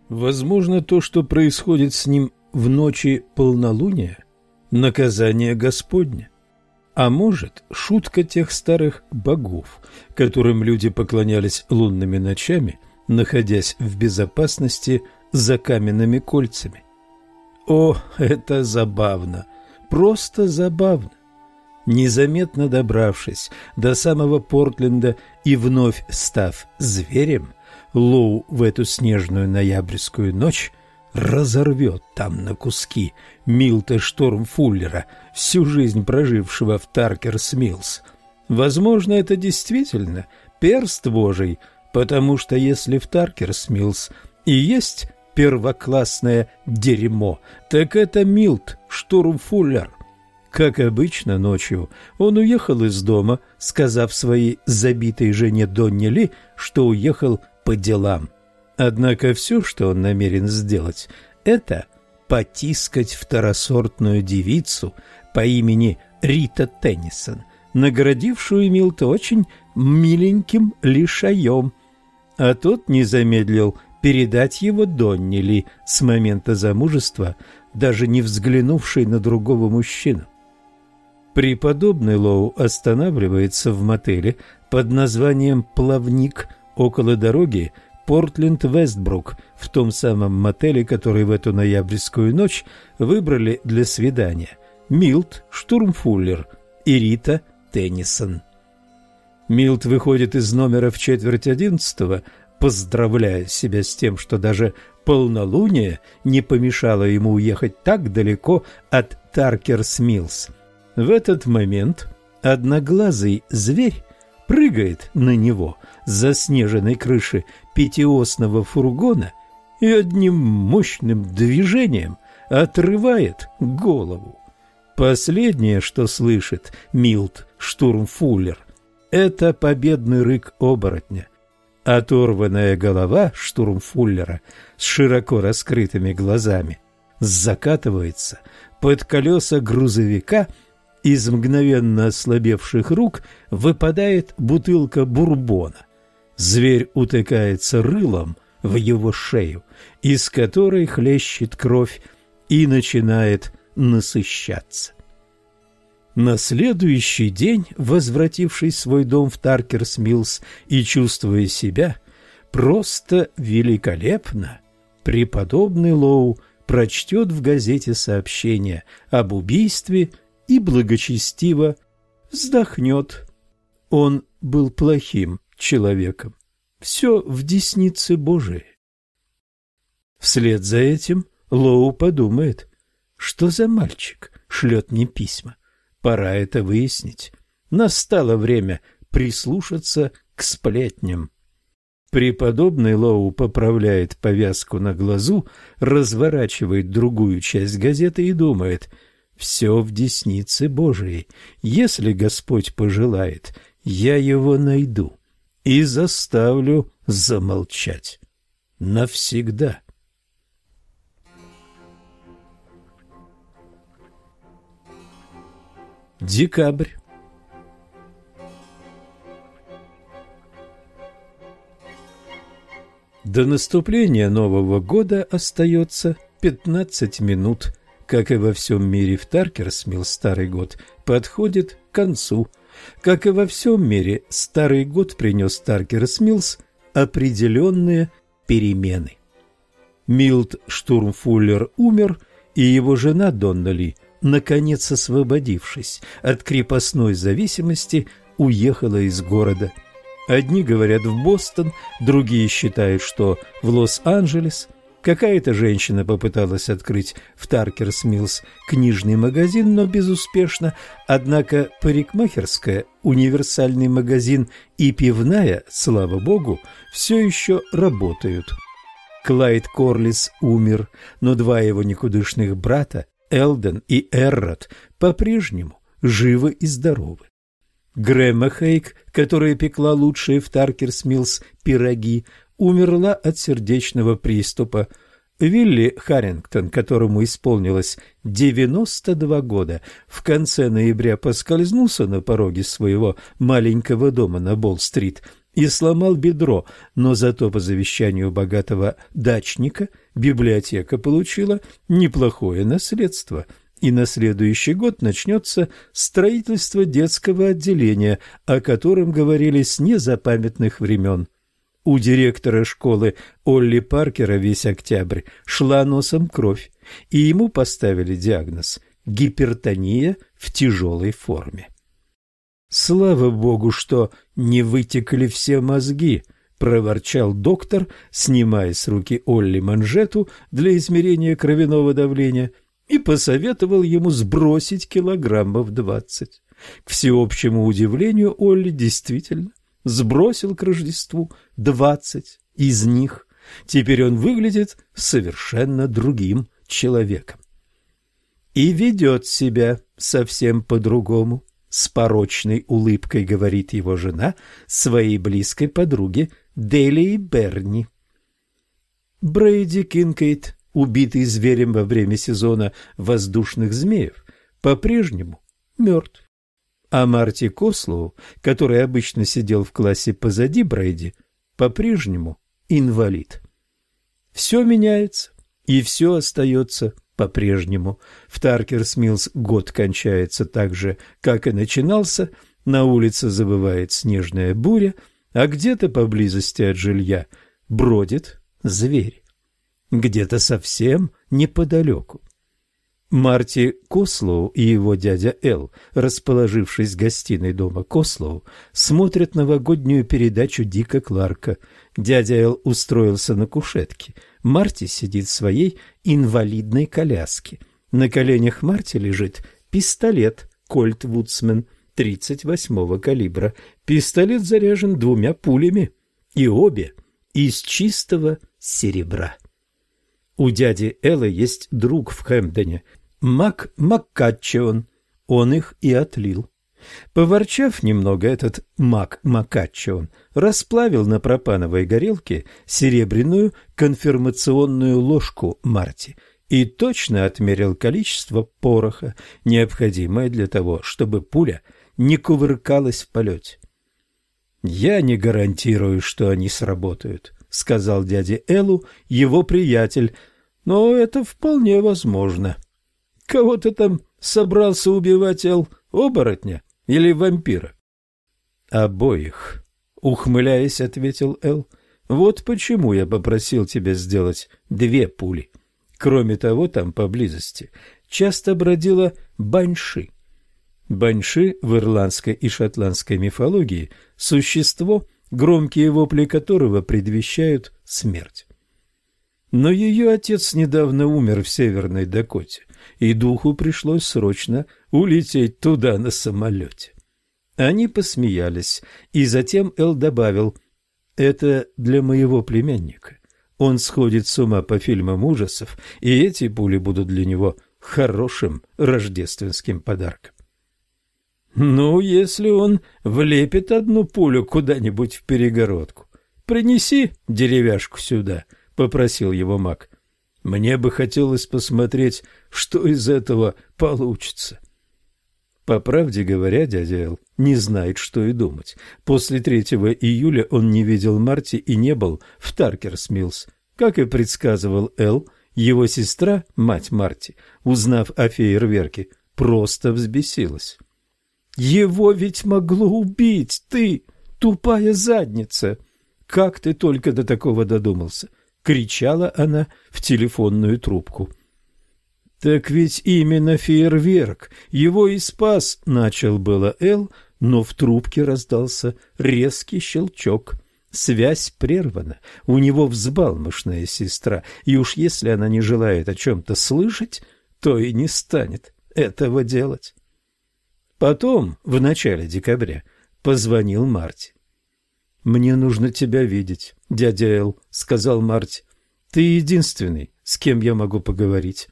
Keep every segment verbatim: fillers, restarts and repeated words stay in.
Возможно, то, что происходит с ним в ночи полнолуния, наказание Господне. А может, шутка тех старых богов, которым люди поклонялись лунными ночами, находясь в безопасности за каменными кольцами. О, это забавно, просто забавно. Незаметно добравшись до самого Портленда и вновь став зверем, Лоу в эту снежную ноябрьскую ночь разорвет там на куски Милта Штормфуллера, всю жизнь прожившего в Таркерс-Миллс. Возможно, это действительно перст Божий, потому что если в Таркерс-Миллс и есть первоклассное дерьмо, так это Милт Штормфуллер. Как обычно, ночью он уехал из дома, сказав своей забитой жене Донни Ли, что уехал по делам. Однако все, что он намерен сделать, это потискать второсортную девицу по имени Рита Теннисон, наградившую Милта очень миленьким лишаем. А тот не замедлил передать его Донни Ли с момента замужества, даже не взглянувшей на другого мужчину. Преподобный Лоу останавливается в мотеле под названием «Плавник» около дороги Портленд-Вестбрук, в том самом мотеле, который в эту ноябрьскую ночь выбрали для свидания Милт Штурмфуллер и Рита Теннисон. Милт выходит из номера в четверть одиннадцатого, поздравляя себя с тем, что даже полнолуние не помешало ему уехать так далеко от Таркерс-Миллс. В этот момент одноглазый зверь прыгает на него с заснеженной крыши пятиосного фургона и одним мощным движением отрывает голову. Последнее, что слышит Милт Штурмфуллер, это победный рык оборотня. Оторванная голова Штурмфуллера с широко раскрытыми глазами закатывается под колеса грузовика. Из мгновенно ослабевших рук выпадает бутылка бурбона. Зверь утыкается рылом в его шею, из которой хлещет кровь и начинает насыщаться. На следующий день, возвратившись в свой дом в Таркерс-Миллс и чувствуя себя просто великолепно, преподобный Лоу прочтет в газете сообщение об убийстве и благочестиво вздохнет. Он был плохим человеком. Все в деснице Божией. Вслед за этим Лоу подумает, что за мальчик шлет мне письма. Пора это выяснить. Настало время прислушаться к сплетням. Преподобный Лоу поправляет повязку на глазу, разворачивает другую часть газеты и думает: все в деснице Божией. Если Господь пожелает, я его найду и заставлю замолчать навсегда. Декабрь. До наступления Нового года остается пятнадцать минут. Как и во всем мире, в Таркерс-Миллс Старый год подходит к концу. Как и во всем мире, Старый год принес Таркерс-Миллс определенные перемены. Милт Штурмфуллер умер, и его жена Донна Ли, наконец освободившись от крепостной зависимости, уехала из города. Одни говорят в Бостон, другие считают, что в Лос-Анджелес. Какая-то женщина попыталась открыть в Таркерс-Миллс книжный магазин, но безуспешно. Однако парикмахерская, универсальный магазин и пивная, слава богу, все еще работают. Клайд Корлис умер, но два его никудышных брата, Элден и Эррот, по-прежнему живы и здоровы. Грэма Хейк, которая пекла лучшие в Таркерс-Миллс пироги, умерла от сердечного приступа. Вилли Харрингтон, которому исполнилось девяносто два года, в конце ноября поскользнулся на пороге своего маленького дома на Болл-стрит и сломал бедро, но зато по завещанию богатого дачника библиотека получила неплохое наследство, и на следующий год начнется строительство детского отделения, о котором говорили с незапамятных времен. У директора школы Олли Паркера весь октябрь шла носом кровь, и ему поставили диагноз – гипертония в тяжелой форме. «Слава Богу, что не вытекли все мозги», – проворчал доктор, снимая с руки Олли манжету для измерения кровяного давления, и посоветовал ему сбросить килограммов двадцать. К всеобщему удивлению, Олли действительно сбросил к Рождеству двадцать из них. Теперь он выглядит совершенно другим человеком. И ведет себя совсем по-другому. С порочной улыбкой говорит его жена своей близкой подруге Делии Берни. Брейди Кинкейд, убитый зверем во время сезона воздушных змеев, по-прежнему мертв. А Марти Кослоу, который обычно сидел в классе позади Брейди, по-прежнему инвалид. Все меняется, и все остается по-прежнему. В Таркерс-Миллс год кончается так же, как и начинался, на улице забывает снежная буря, а где-то поблизости от жилья бродит зверь. Где-то совсем неподалеку. Марти Кослоу и его дядя Эл, расположившись в гостиной дома Кослоу, смотрят новогоднюю передачу Дика Кларка. Дядя Эл устроился на кушетке. Марти сидит в своей инвалидной коляске. На коленях Марти лежит пистолет Кольт Вудсмен тридцать восьмого калибра. Пистолет заряжен двумя пулями, и обе из чистого серебра. У дяди Элла есть друг в Хэмпдоне, Мак Маккатчион. Он их и отлил. Поворчав немного, этот Мак Маккатчион расплавил на пропановой горелке серебряную конфирмационную ложку Марти и точно отмерил количество пороха, необходимое для того, чтобы пуля не кувыркалась в полете. «Я не гарантирую, что они сработают», — сказал дяде Эллу его приятель, — «но это вполне возможно». «Кого ты там собрался убивать, Эл? Оборотня или вампира?» «Обоих», — ухмыляясь, ответил Эл. «Вот почему я попросил тебя сделать две пули. Кроме того, там поблизости часто бродила банши». Банши в ирландской и шотландской мифологии – существо, громкие вопли которого предвещают смерть. Но ее отец недавно умер в Северной Дакоте, и духу пришлось срочно улететь туда на самолете. Они посмеялись, и затем Эл добавил: «Это для моего племянника. Он сходит с ума по фильмам ужасов, и эти пули будут для него хорошим рождественским подарком». «Ну, если он влепит одну пулю куда-нибудь в перегородку, принеси деревяшку сюда», — попросил его Мак. «Мне бы хотелось посмотреть, что из этого получится». По правде говоря, дядя Эл не знает, что и думать. После третьего июля он не видел Марти и не был в Таркерс-Миллс. Как и предсказывал Эл, его сестра, мать Марти, узнав о фейерверке, просто взбесилась. «Его ведь могло убить, ты, тупая задница! Как ты только до такого додумался?» — кричала она в телефонную трубку. «Так ведь именно фейерверк его и спас», — начал было Эл, но в трубке раздался резкий щелчок. Связь прервана, у него взбалмошная сестра, и уж если она не желает о чем-то слышать, то и не станет этого делать. Потом, в начале декабря, позвонил Марти. «Мне нужно тебя видеть, дядя Эл», — сказал Марти. «Ты единственный, с кем я могу поговорить».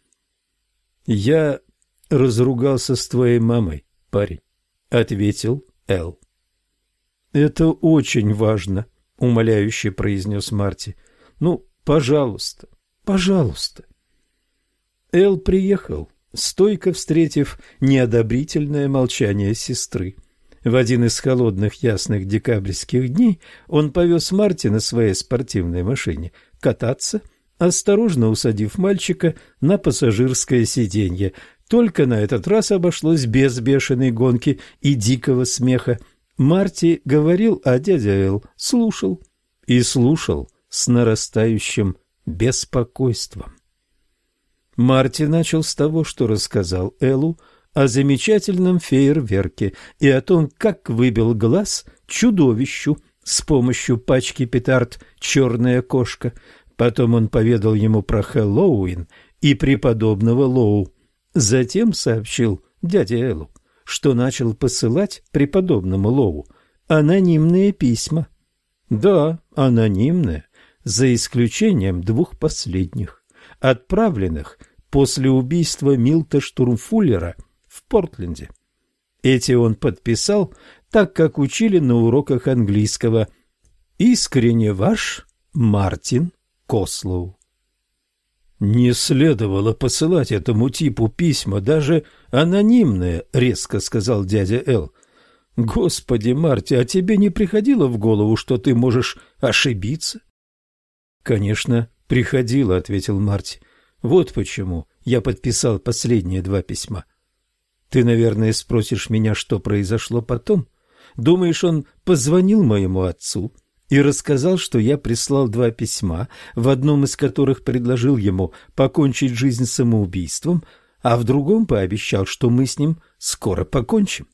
«Я разругался с твоей мамой, парень», — ответил Эл. «Это очень важно», — умоляюще произнес Марти. «Ну, пожалуйста, пожалуйста». Эл приехал, стойко встретив неодобрительное молчание сестры. В один из холодных ясных декабрьских дней он повез Марти на своей спортивной машине кататься, осторожно усадив мальчика на пассажирское сиденье. Только на этот раз обошлось без бешеной гонки и дикого смеха. Марти говорил, а дядя Эл слушал. И слушал с нарастающим беспокойством. Марти начал с того, что рассказал Элу о замечательном фейерверке и о том, как выбил глаз чудовищу с помощью пачки петард «Черная кошка». Потом он поведал ему про Хэллоуин и преподобного Лоу. Затем сообщил дяде Элу, что начал посылать преподобному Лоу анонимные письма. Да, анонимные, за исключением двух последних, отправленных после убийства Милта Штурмфуллера в Портленде. Эти он подписал, так как учили на уроках английского. «Искренне ваш Мартин Кослоу». «Не следовало посылать этому типу письма, даже анонимные», — резко сказал дядя Эл. «Господи, Марти, а тебе не приходило в голову, что ты можешь ошибиться?» «Конечно, приходило», — ответил Марти. «Вот почему я подписал последние два письма. Ты, наверное, спросишь меня, что произошло потом? Думаешь, он позвонил моему отцу и рассказал, что я прислал два письма, в одном из которых предложил ему покончить жизнь самоубийством, а в другом пообещал, что мы с ним скоро покончим?»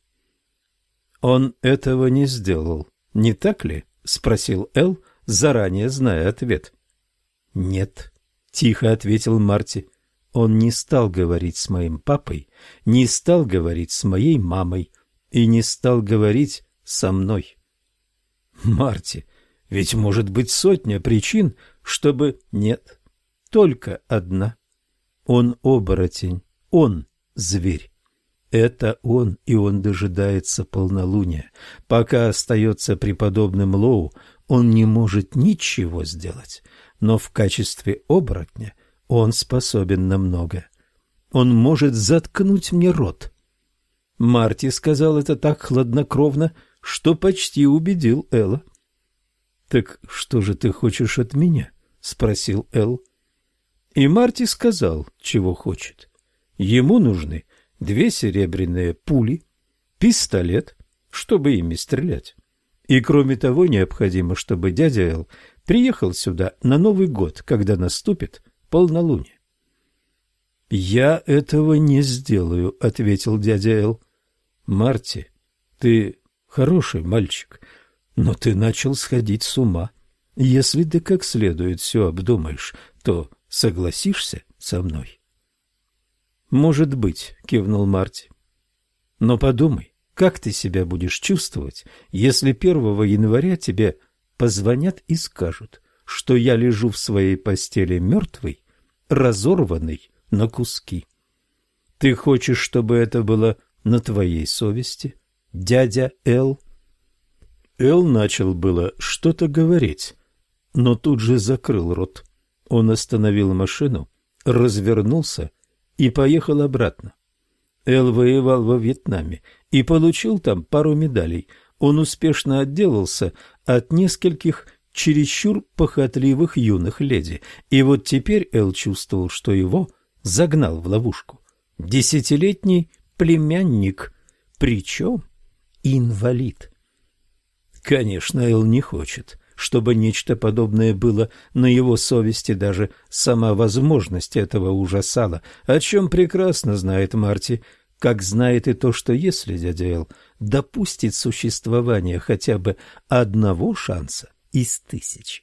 «Он этого не сделал, не так ли?» — спросил Эл, заранее зная ответ. «Нет», — тихо ответил Марти. «Он не стал говорить с моим папой, не стал говорить с моей мамой и не стал говорить со мной». «Марти, ведь может быть сотня причин, чтобы...» «Нет, только одна. Он оборотень, он зверь. Это он, и он дожидается полнолуния. Пока остается преподобным Лоу, он не может ничего сделать, но в качестве оборотня он способен на многое. Он может заткнуть мне рот». Марти сказал это так хладнокровно, что почти убедил Элла. «Так что же ты хочешь от меня?» — спросил Эл. И Марти сказал, чего хочет. Ему нужны две серебряные пули, пистолет, чтобы ими стрелять. И кроме того, необходимо, чтобы дядя Эл приехал сюда на Новый год, когда наступит полнолуние. «Я этого не сделаю», — ответил дядя Эл. «Марти, ты хороший мальчик, но ты начал сходить с ума. Если ты как следует все обдумаешь, то согласишься со мной?» «Может быть», — кивнул Марти. «Но подумай, как ты себя будешь чувствовать, если первого января тебе позвонят и скажут, что я лежу в своей постели мертвый, разорванный на куски? Ты хочешь, чтобы это было на твоей совести, дядя Эл?» Эл начал было что-то говорить, но тут же закрыл рот. Он остановил машину, развернулся и поехал обратно. Эл воевал во Вьетнаме и получил там пару медалей. Он успешно отделался от нескольких чересчур похотливых юных леди, и вот теперь Эл чувствовал, что его загнал в ловушку десятилетний племянник, причем инвалид. Конечно, Эл не хочет, чтобы нечто подобное было на его совести, даже сама возможность этого ужасала, о чем прекрасно знает Марти, как знает и то, что если дядя Эл допустит существование хотя бы одного шанса из тысячи.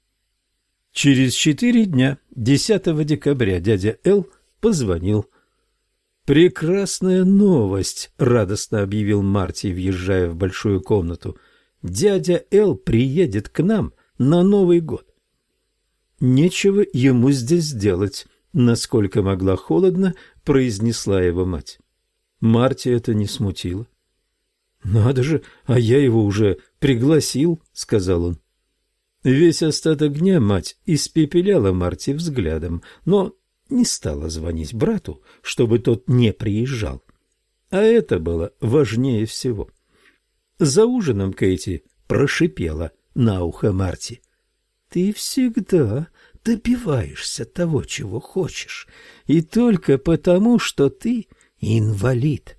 Через четыре дня, десятого декабря, дядя Эл позвонил. «Прекрасная новость!» — радостно объявил Марти, въезжая в большую комнату. «Дядя Эл приедет к нам на Новый год». «Нечего ему здесь делать», — насколько могла холодно произнесла его мать. Марти это не смутило. «Надо же, а я его уже пригласил», — сказал он. Весь остаток дня мать испепеляла Марти взглядом, но не стала звонить брату, чтобы тот не приезжал. А это было важнее всего. За ужином Кэти прошипела на ухо Марти: «Ты всегда добиваешься того, чего хочешь, и только потому, что ты инвалид».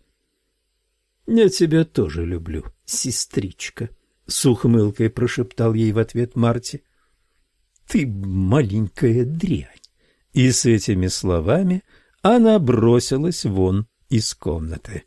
«Я тебя тоже люблю, сестричка», — с ухмылкой прошептал ей в ответ Марти. «Ты маленькая дрянь». И с этими словами она бросилась вон из комнаты.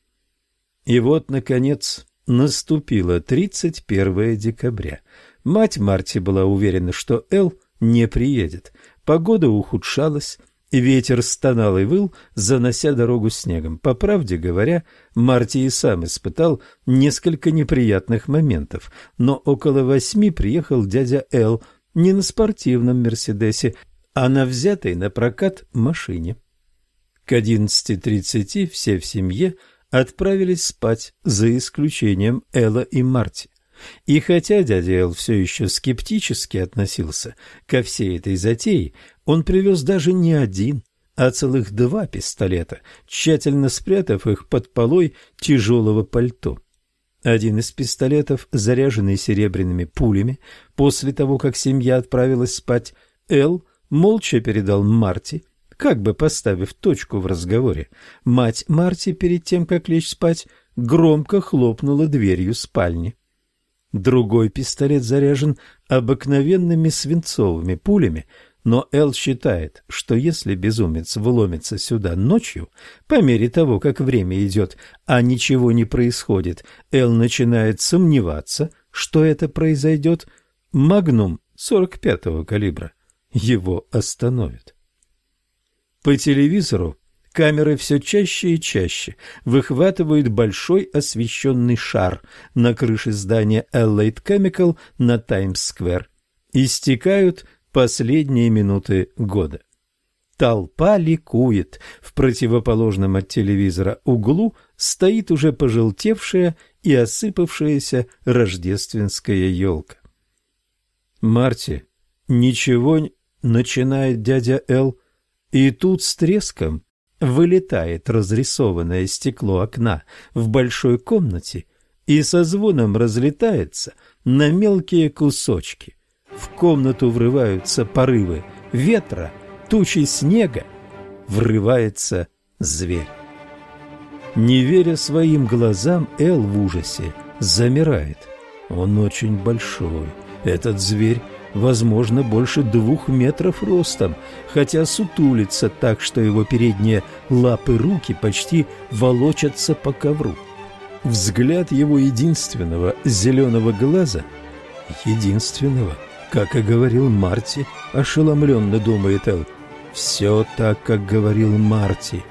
И вот, наконец, наступило тридцать первое декабря. Мать Марти была уверена, что Эл не приедет. Погода ухудшалась, и ветер стонал и выл, занося дорогу снегом. По правде говоря, Марти и сам испытал несколько неприятных моментов, но около восьми приехал дядя Эл не на спортивном «Мерседесе», а на взятой на прокат машине. К одиннадцати тридцати все в семье отправились спать, за исключением Элла и Марти. И хотя дядя Эл все еще скептически относился ко всей этой затее, он привез даже не один, а целых два пистолета, тщательно спрятав их под полой тяжелого пальто. Один из пистолетов, заряженный серебряными пулями, после того, как семья отправилась спать, Эл молча передал Марти, как бы поставив точку в разговоре. Мать Марти, перед тем, как лечь спать, громко хлопнула дверью спальни. Другой пистолет заряжен обыкновенными свинцовыми пулями, но Эл считает, что если безумец вломится сюда ночью, по мере того, как время идет, а ничего не происходит, Эл начинает сомневаться, что это произойдет, магнум сорок пятого калибра его остановит. По телевизору камеры все чаще и чаще выхватывают большой освещенный шар на крыше здания Allied Chemical на Таймс-сквер. Истекают последние минуты года. Толпа ликует. В противоположном от телевизора углу стоит уже пожелтевшая и осыпавшаяся рождественская елка. «Марти, ничего не...» — начинает дядя Эл, и тут с треском вылетает разрисованное стекло окна в большой комнате и со звоном разлетается на мелкие кусочки. В комнату врываются порывы ветра, тучи снега, врывается зверь. Не веря своим глазам, Эл в ужасе замирает. Он очень большой. Этот зверь, возможно, больше двух метров ростом, хотя сутулится так, что его передние лапы руки почти волочатся по ковру. Взгляд его единственного зеленого глаза, единственного, как и говорил Марти, ошеломленно думает Эл, все так, как говорил Марти,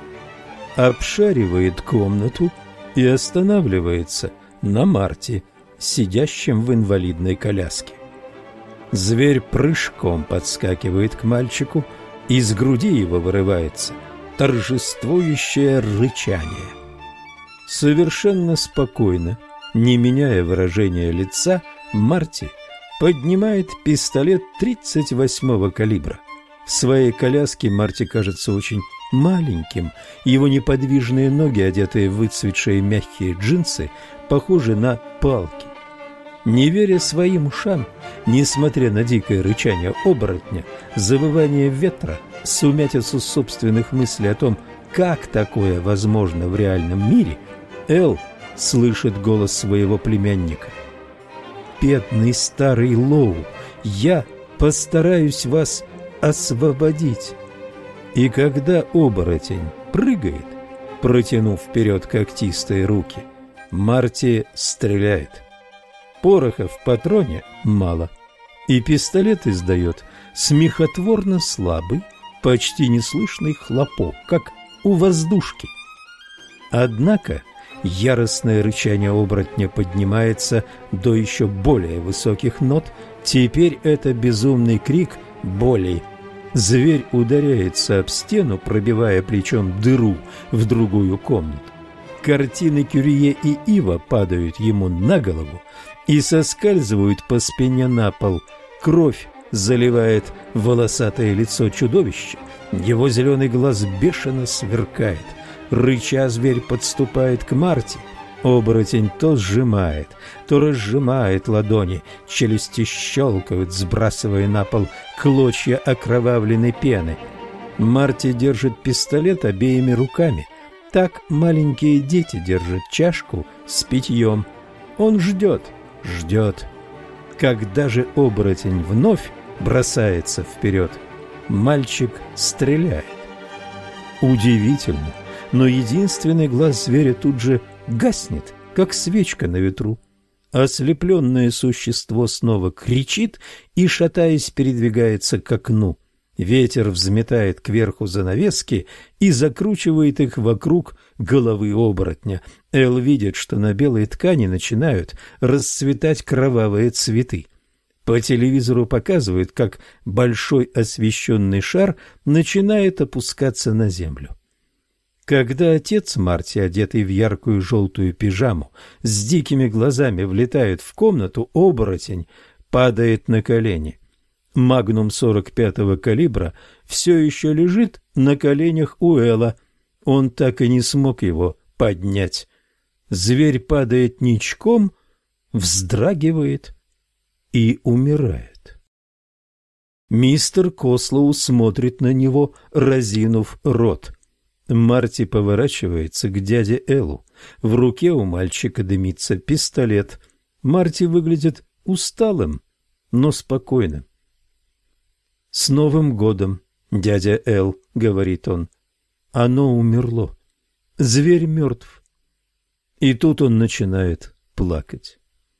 обшаривает комнату и останавливается на Марти, сидящем в инвалидной коляске. Зверь прыжком подскакивает к мальчику, из груди его вырывается торжествующее рычание. Совершенно спокойно, не меняя выражения лица, Марти поднимает пистолет тридцать восьмого калибра. В своей коляске Марти кажется очень маленьким, его неподвижные ноги, одетые в выцветшие мягкие джинсы, похожи на палки. Не веря своим ушам, несмотря на дикое рычание оборотня, завывание ветра, сумятицу собственных мыслей о том, как такое возможно в реальном мире, Эл слышит голос своего племянника. «Бедный старый Лоу, я постараюсь вас освободить». И когда оборотень прыгает, протянув вперед когтистые руки, Марти стреляет. Пороха в патроне мало, и пистолет издает смехотворно слабый, почти неслышный хлопок, как у воздушки. Однако яростное рычание оборотня поднимается до еще более высоких нот. Теперь это безумный крик боли. Зверь ударяется об стену, пробивая плечом дыру в другую комнату. Картины Кюрье и Ива падают ему на голову и соскальзывают по спине на пол. Кровь заливает волосатое лицо чудовища. Его зеленый глаз бешено сверкает. Рыча, зверь подступает к Марти Оборотень то сжимает, то разжимает ладони, челюсти щелкают, сбрасывая на пол клочья окровавленной пены. Марти держит пистолет обеими руками. Так маленькие дети держат чашку с питьем. Он ждет, ждет. Когда же оборотень вновь бросается вперед, мальчик стреляет. Удивительно, но единственный глаз зверя тут же гаснет, как свечка на ветру. Ослепленное существо снова кричит и, шатаясь, передвигается к окну. Ветер взметает кверху занавески и закручивает их вокруг головы оборотня. Эл видит, что на белой ткани начинают расцветать кровавые цветы. По телевизору показывают, как большой освещенный шар начинает опускаться на землю. Когда отец Марти, одетый в яркую желтую пижаму, с дикими глазами влетает в комнату, оборотень падает на колени. Магнум сорок пятого калибра все еще лежит на коленях у Элла. Он так и не смог его поднять. Зверь падает ничком, вздрагивает и умирает. Мистер Кослоу смотрит на него, разинув рот. Марти поворачивается к дяде Эллу. В руке у мальчика дымится пистолет. Марти выглядит усталым, но спокойным. «С Новым годом, дядя Эл», — говорит он. «Оно умерло. Зверь мертв». И тут он начинает плакать.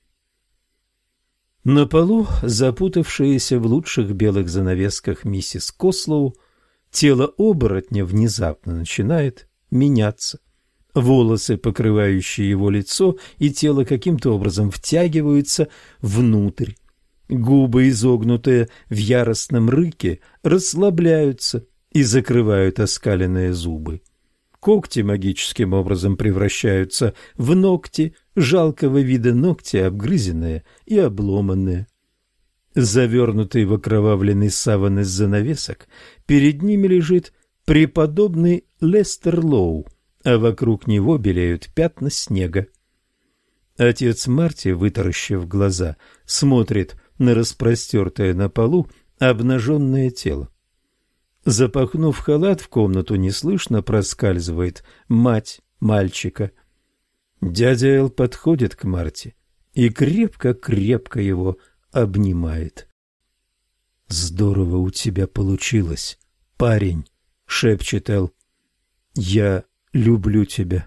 На полу, запутавшаяся в лучших белых занавесках миссис Кослоу, тело оборотня внезапно начинает меняться. Волосы, покрывающие его лицо и тело, каким-то образом втягиваются внутрь. Губы, изогнутые в яростном рыке, расслабляются и закрывают оскаленные зубы. Когти магическим образом превращаются в ногти, жалкого вида ногти, обгрызенные и обломанные. Завернутый в окровавленный саван из занавесок, перед ними лежит преподобный Лестер Лоу, а вокруг него белеют пятна снега. Отец Марти, вытаращив глаза, смотрит на распростертое на полу обнаженное тело. Запахнув халат, в комнату неслышно проскальзывает мать мальчика. Дядя Эл подходит к Марти и крепко-крепко его обнимает. «Здорово у тебя получилось, парень», — шепчет Эл. «Я люблю тебя».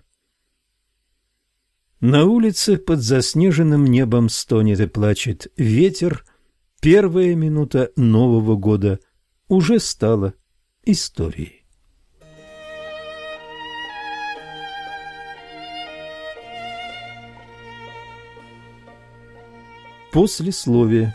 На улице под заснеженным небом стонет и плачет ветер. Первая минута Нового года уже стала историей. Послесловие.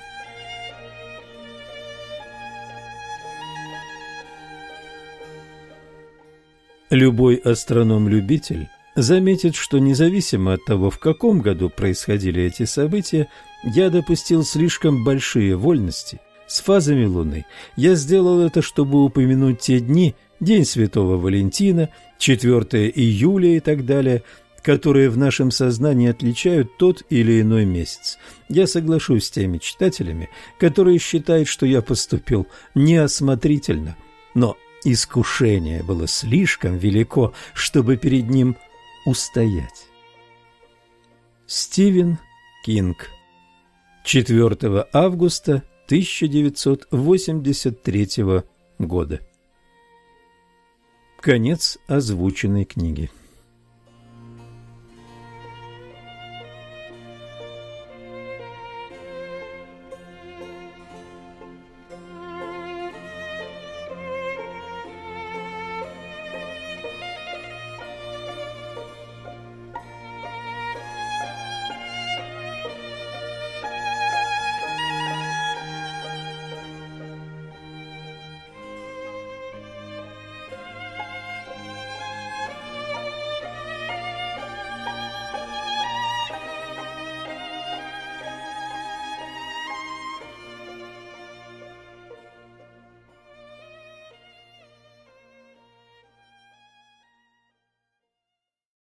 Любой астроном-любитель заметит, что независимо от того, в каком году происходили эти события, я допустил слишком большие вольности с фазами Луны. Я сделал это, чтобы упомянуть те дни, День Святого Валентина, четвёртого июля и так далее, которые в нашем сознании отличают тот или иной месяц. Я соглашусь с теми читателями, которые считают, что я поступил неосмотрительно, но искушение было слишком велико, чтобы перед ним устоять. Стивен Кинг. четвёртого августа тысяча девятьсот восемьдесят третьего года. Конец озвученной книги.